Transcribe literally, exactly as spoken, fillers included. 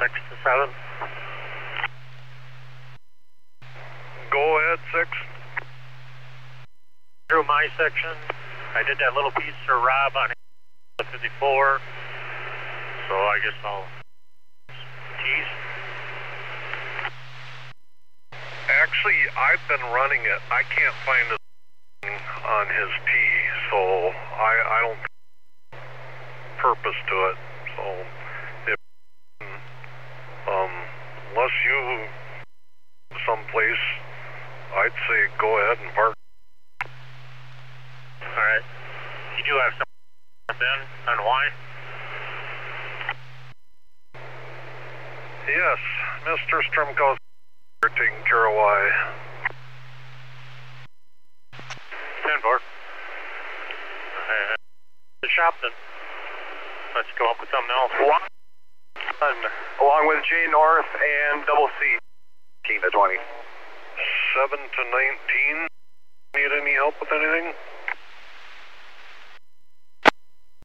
six to seven. Go ahead, six. Through my section, I did that little piece for Rob on fifty-four, so I guess I'll tease. Actually, I've been running it. I can't find it on his T, so I, I don't purpose to it. So, if, um, unless you someplace, I'd say go ahead and park. Alright. You do have some then on why? Yes, Mister Strumkowski taking care of why. ten four. Uh, the shop then. Let's go up with something else. One, along with J North and double C. eighteen to twenty. seven to nineteen. Need any help with anything?